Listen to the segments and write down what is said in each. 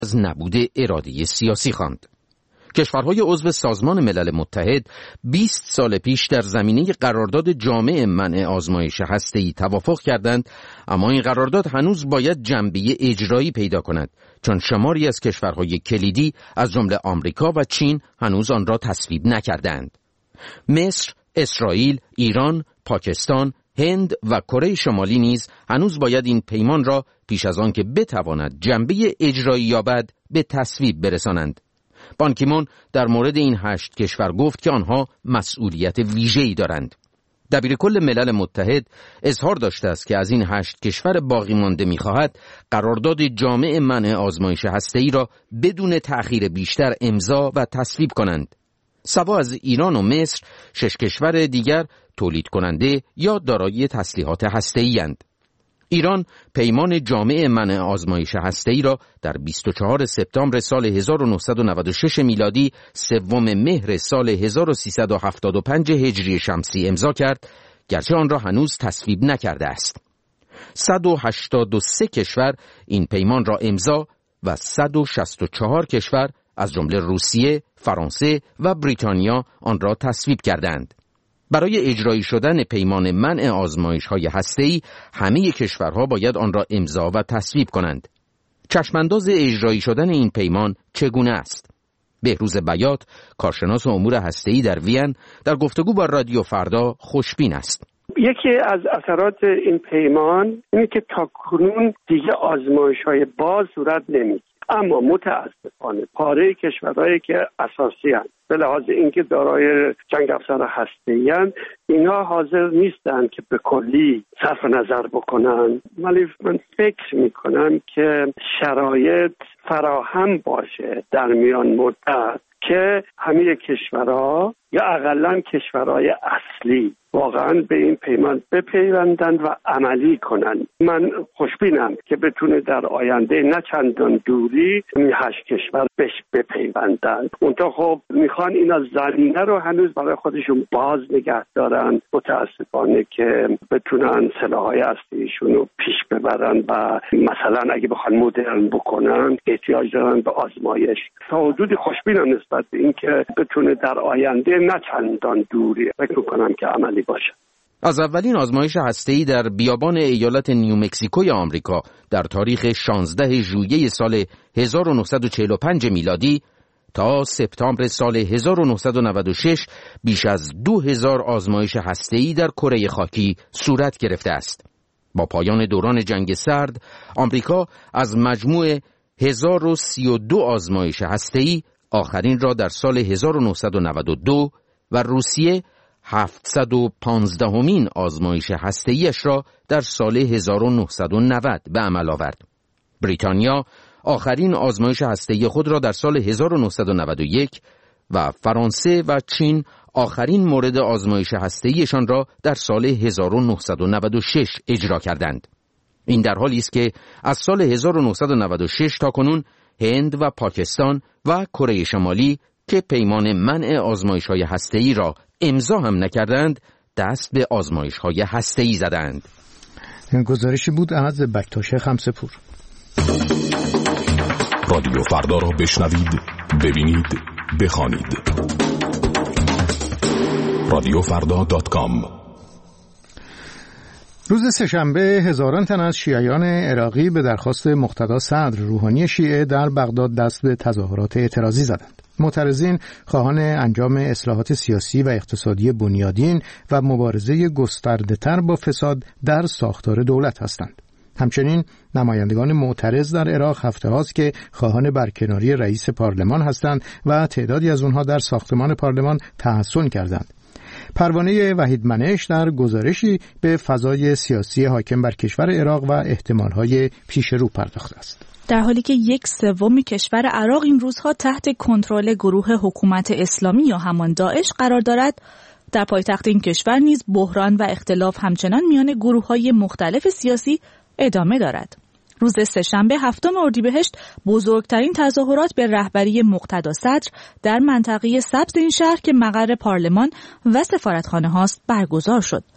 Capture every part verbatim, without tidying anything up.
از نبود اراده سیاسی خواند. کشورهای عضو سازمان ملل متحد بیست سال پیش در زمینه قرارداد جامع منع آزمایش هسته‌ای توافق کردند، اما این قرارداد هنوز باید جنبه اجرایی پیدا کند، چون شماری از کشورهای کلیدی از جمله آمریکا و چین هنوز آن را تصویب نکردند. مصر، اسرائیل، ایران، پاکستان، هند و کره شمالی نیز هنوز باید این پیمان را پیش از آن که بتواند جنبه اجرایی یابد به تصویب برسانند. بان کی مون در مورد این هشت کشور گفت که آنها مسئولیت ویژه‌ای دارند. دبیر کل ملل متحد اظهار داشته است که از این هشت کشور باقی مانده می‌خواهد قرارداد جامع منع آزمایش هسته‌ای را بدون تأخیر بیشتر امضا و تصویب کنند. سوا از ایران و مصر، شش کشور دیگر تولید کننده یا دارای تسلیحات هسته‌ای اند. ایران پیمان جامع منع آزمایش هسته‌ای را در بیست و چهارم سپتامبر سال هزار و نهصد و نود و شش میلادی، سوم مهر سال هزار و سیصد و هفتاد و پنج هجری شمسی امضا کرد، گرچه آن را هنوز تصویب نکرده است. صد و هشتاد و سه کشور این پیمان را امضا و صد و شصت و چهار کشور از جمله روسیه، فرانسه و بریتانیا آن را تصویب کردند. برای اجرایی شدن پیمان منع آزمایش‌های هسته‌ای همه کشورها باید آن را امضا و تصویب کنند. چشمانداز اجرایی شدن این پیمان چگونه است؟ بهروز بیات، کارشناس امور هسته‌ای در وین، در گفتگو با رادیو فردا خوشبین است. یکی از اثرات این پیمان اینه که تاکنون دیگه آزمایش‌های باز صورت نمی‌گیره، اما متاسفانه پاره کشورهایی که اساسی هستند به لحاظ اینکه دارای جنگ افزار هسته‌ای اند، اینها حاضر نیستند که به کلی صرف نظر بکنن. ولی من فکر میکنم که شرایط فراهم باشه در میان مدت که همه کشورها یا اقلن کشورهای اصلی واقعا به این پیمان بپیوندند و عملی کنند. من خوشبینم که بتونه در آینده نه چندان دوری این هشت کشور بهش بپیوندند. اونتا خب میخوان اینا زمینه رو هنوز برای خودشون باز نگه دارن، متاسفانه که بتونن سلاح‌های هسته‌ایشون رو پیش ببرن و مثلا اگه بخوان مدرن بکنن احتیاج دارن به آزمایش. تا حدودی خوشبینم نسبت به این که بتونه در آینده نه چندان دوری فکر می‌کنم که عملی باشه. از اولین آزمایش هسته‌ای در بیابان ایالت نیومکزیکوی آمریکا در تاریخ شانزدهم ژوئیه سال هزار و نهصد و چهل و پنج میلادی تا سپتامبر سال هزار و نهصد و نود و شش بیش از دو هزار آزمایش هسته‌ای در کره خاکی صورت گرفته است. با پایان دوران جنگ سرد، آمریکا از مجموع هزار و سی و دو آزمایش هسته‌ای آخرین را در سال هزار و نهصد و نود و دو و روسیه هفتصد و پانزدهمین آزمایش هسته‌ایش را در سال هزار و نهصد و نود به عمل آورد. بریتانیا آخرین آزمایش هسته‌ای خود را در سال هزار و نهصد و نود و یک و فرانسه و چین آخرین مورد آزمایش هسته‌ایشان را در سال هزار و نهصد و نود و شش اجرا کردند. این در حالی است که از سال هزار و نهصد و نود و شش تا کنون هند و پاکستان و کره شمالی که پیمان منع آزمایش‌های هسته‌ای را امضا هم نکردند، دست به آزمایش‌های هسته‌ای زدند. این گزارشی بود از بکتاش خمسه‌پور. رادیو فردا را بشنوید، ببینید، بخوانید. رادیو فردا دات کام. روز سه‌شنبه هزاران تن از شیعیان عراقی به درخواست مقتدا صدر روحانی شیعه در بغداد دست به تظاهرات اعتراضی زدند. معترضین خواهان انجام اصلاحات سیاسی و اقتصادی بنیادین و مبارزه گسترده‌تر با فساد در ساختار دولت هستند. همچنین نمایندگان معترض در عراق هفته هاست که خواهان برکناری رئیس پارلمان هستند و تعدادی از اونها در ساختمان پارلمان تحصن کردند. پروانه وحید منش در گزارشی به فضای سیاسی حاکم بر کشور عراق و احتمالهای پیش رو پرداخته است. در حالی که یک سوم کشور عراق این روزها تحت کنترل گروه حکومت اسلامی یا همان داعش قرار دارد، در پایتخت این کشور نیز بحران و اختلاف همچنان میان گروه‌های مختلف سیاسی ادامه دارد. روز سه‌شنبه هفتم اردیبهشت بزرگترین تظاهرات به رهبری مقتدا صدر در منطقه سبز این شهر که مقر پارلمان و سفارتخانه هاست برگزار شد.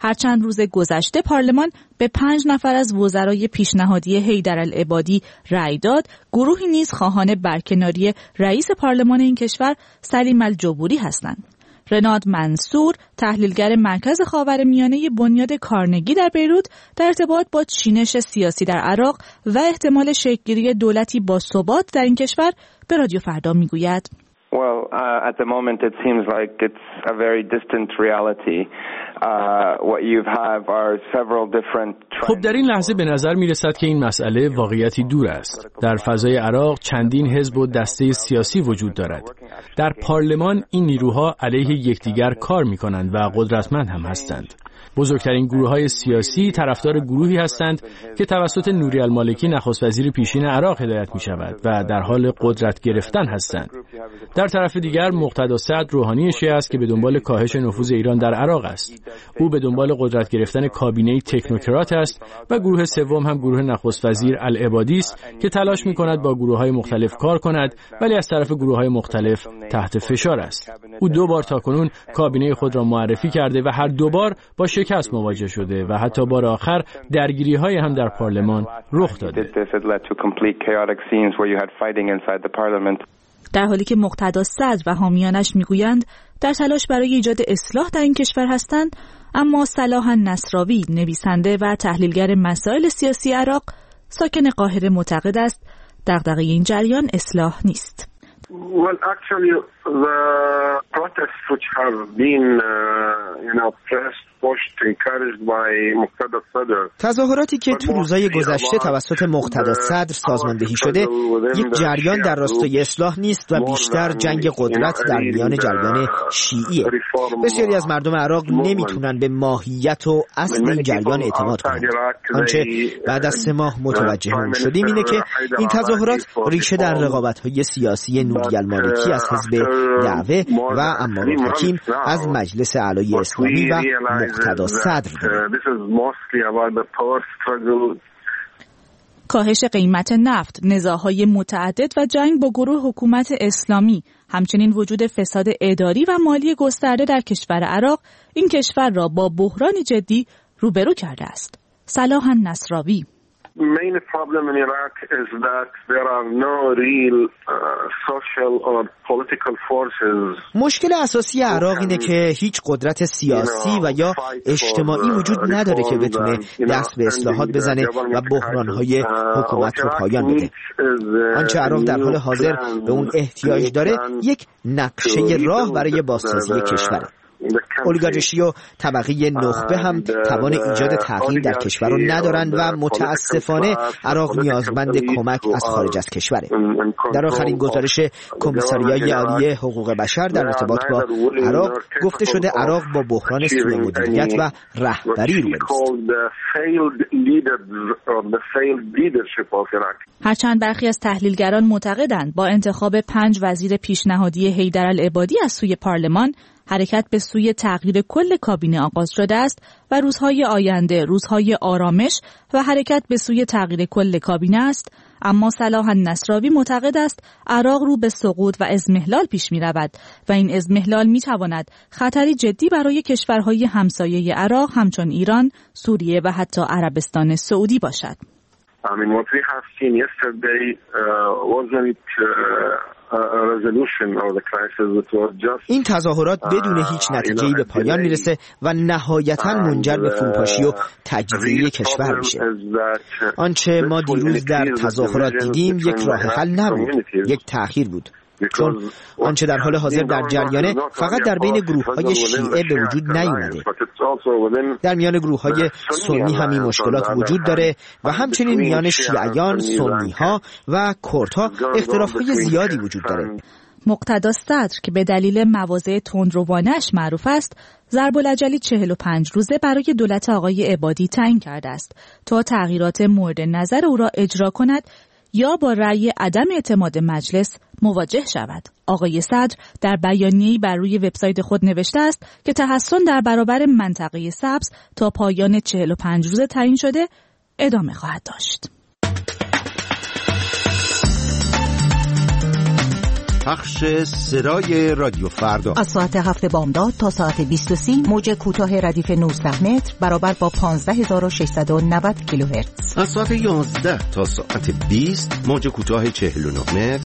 هر چند روز گذشته پارلمان به پنج نفر از وزرای پیشنهادی حیدرالعبادی رأی داد، گروهی نیز خواهان برکناری رئیس پارلمان این کشور سلیم الجبوری هستند. رناد منصور، تحلیلگر مرکز خاورمیانه بنیاد کارنگی در بیروت، در ارتباط با چینش سیاسی در عراق و احتمال شکل‌گیری دولتی با ثبات در این کشور به رادیو فردا میگوید: Well, uh, at the moment it seems like it's a very distant reality. Uh, what you have are several different trends. خب در این لحظه به نظر می رسد که این مسئله واقعیتی دور است. در فضای عراق چندین حزب و دسته سیاسی وجود دارد. در پارلمان این نیروها علیه یکدیگر کار می کنند و قدرتمند هم هستند. بزرگترین گروه‌های سیاسی طرفدار گروهی هستند که توسط نوری المالکی نخست وزیر پیشین عراق هدایت می‌شود و در حال قدرت گرفتن هستند. در طرف دیگر مقتدا صدر روحانی شیعه است که به دنبال کاهش نفوذ ایران در عراق است. او به دنبال قدرت گرفتن کابینه تکنوکرات است و گروه سوم هم گروه نخست وزیر العبادی است که تلاش می‌کند با گروه‌های مختلف کار کند ولی از طرف گروه‌های مختلف تحت فشار است. او دو بار تاکنون کابینه خود را معرفی کرده و هر دو بار با شکست مواجه شده و حتی بار آخر درگیری‌های هم در پارلمان رخ داده. در حالی که مقتدا صدر و حامیانش میگویند در تلاش برای ایجاد اصلاح در این کشور هستند، اما صلاح النصراوی، نویسنده و تحلیلگر مسائل سیاسی عراق، ساکن قاهره، معتقد است دغدغه این جریان اصلاح نیست. Well, actually, the protests which have been, uh, you know, pressed, pushed, encouraged by مقتدا صدر. تظاهراتی که تو روزهای گذشته توسط مقتدا صدر سازماندهی شده، یک جریان در راستای اصلاح نیست و بیشتر جنگ قدرت در میان جریان شیعیه. بسیاری از مردم عراق نمیتونن به ماهیت و اصل این جریان اعتماد کنند. آنچه بعد از سه ماه متوجه اون شدیم اینه که این تظاهرات ریشه در رقابت‌های سیاسی نوری المالکی از حزب دعوه و عمارالحکیم از مجلس اعلای اسلامی و مقتدا صدر داره. کاهش قیمت نفت، نزاع‌های متعدد و جنگ با گروه حکومت اسلامی، همچنین وجود فساد اداری و مالی گسترده در کشور عراق این کشور را با بحرانی جدی روبرو کرده است. صلاح النصراوی: main problem in Iraq is that there are no real uh, social or political forces. مشکل اساسی عراق اینه که هیچ قدرت سیاسی و یا اجتماعی وجود نداره که بتونه دست به اصلاحات بزنه و بحران‌های حکومت رو پایان بده. آنچه عراق در حال حاضر به اون احتیاج داره یک نقشه راه برای بازسازی کشوره. اولیگارشی و طبقه نخبه هم توان ایجاد تغییر در کشور رو ندارند و متاسفانه عراق نیازمند کمک از خارج از کشوره. در آخرین گزارش کمیساریای عالی حقوق بشر در ارتباط با عراق گفته شده عراق با بحران سوء مدیریت و رهبری روبروست. هرچند برخی از تحلیلگران معتقدند با انتخاب پنج وزیر پیشنهادی حیدرالعبادی از سوی پارلمان حرکت به سوی تغییر کل کابینه آغاز شده است و روزهای آینده روزهای آرامش و حرکت به سوی تغییر کل کابینه است، اما صلاح النصراوی معتقد است عراق رو به سقوط و اضمحلال پیش می رود و این اضمحلال می تواند خطری جدی برای کشورهای همسایه عراق همچون ایران، سوریه و حتی عربستان سعودی باشد. I mean, what we have seen yesterday uh, wasn't uh, a resolution of the crisis. It was just این تظاهرات بدون هیچ نتیجه‌ای به پایان میرسه و نهایتاً منجر به فروپاشی و تجزیه کشور میشه. آنچه ما دیروز در تظاهرات دیدیم یک راه حل نبود، یک تأخیر بود. چون آنچه در حال حاضر در جریانه فقط در بین گروه‌های شیعه به وجود نیامده. در میان گروه‌های سنی هم این مشکلات وجود داره و همچنین میان شیعیان، سنی‌ها و کردها اختلاف‌های زیادی وجود داره. مقتدا صدر که به دلیل مواضع تندروانه‌اش معروف است، ضرب الاجلی چهل و پنج روزه برای دولت آقای عبادی تعیین کرده است تا تغییرات مورد نظر او را اجرا کند یا با رأی عدم اعتماد مجلس مواجه شود. آقای صدر در بیانیه‌ای بر روی وبسایت خود نوشته است که تحسن در برابر منطقه سبز تا پایان چهل و پنج روزه تعیین شده ادامه خواهد داشت. پخش صدای رادیو فردا از ساعت هفت بامداد تا ساعت بیست و سه موج کوتاه ردیف نوزده متر برابر با پانزده هزار و ششصد و نود کیلوهرتز. از ساعت یازده تا ساعت بیست موج کوتاه چهل و نه متر